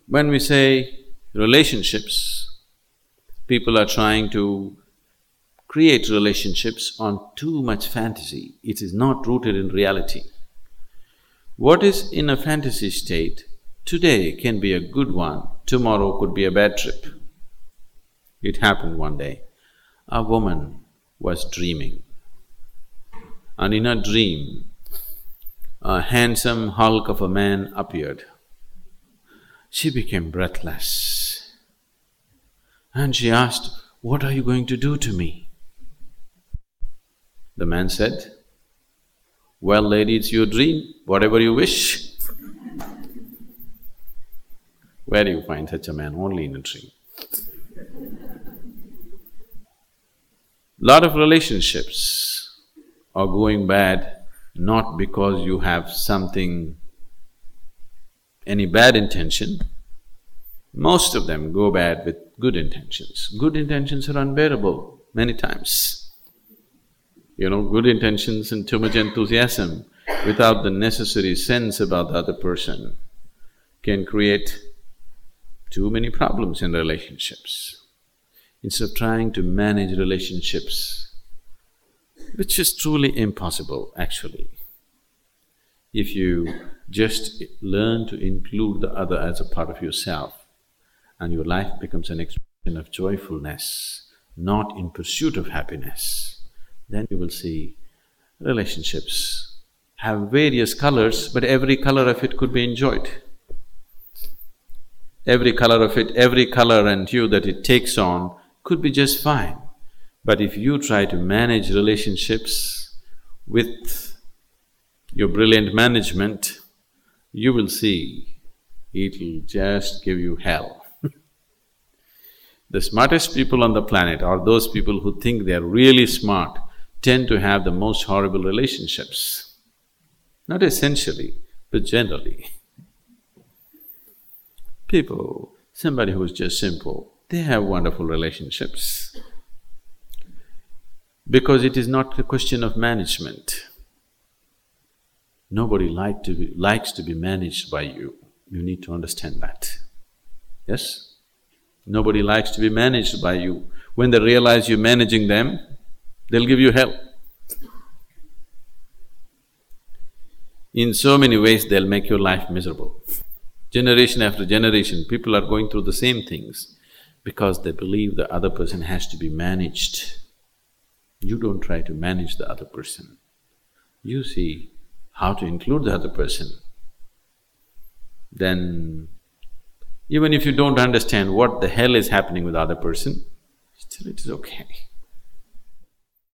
When we say relationships, people are trying to create relationships on too much fantasy. It is not rooted in reality. What is in a fantasy state today can be a good one, tomorrow could be a bad trip. It happened one day. A woman was dreaming, and in her dream, a handsome hulk of a man appeared. She became breathless and she asked, "What are you going to do to me?" The man said, "Well, lady, it's your dream, whatever you wish." Where do you find such a man? Only in a dream. Lot of relationships are going bad not because you have any bad intention. Most of them go bad with good intentions. Good intentions are unbearable many times. Good intentions and too much enthusiasm without the necessary sense about the other person can create too many problems in relationships. Instead of trying to manage relationships, which is truly impossible actually, if you just learn to include the other as a part of yourself, and your life becomes an expression of joyfulness, not in pursuit of happiness, then you will see relationships have various colors, but every color of it could be enjoyed. Every color of it, every color and hue that it takes on could be just fine. But if you try to manage relationships with your brilliant management, you will see it'll just give you hell. The smartest people on the planet are those people who think they're really smart, tend to have the most horrible relationships. Not essentially, but generally. Somebody who's just simple, they have wonderful relationships. Because it is not a question of management. Nobody likes to be managed by you. You need to understand that. Yes? Nobody likes to be managed by you. When they realize you're managing them, they'll give you hell. In so many ways, they'll make your life miserable. Generation after generation, people are going through the same things because they believe the other person has to be managed. You don't try to manage the other person. You see how to include the other person. Then, even if you don't understand what the hell is happening with the other person, still it is okay.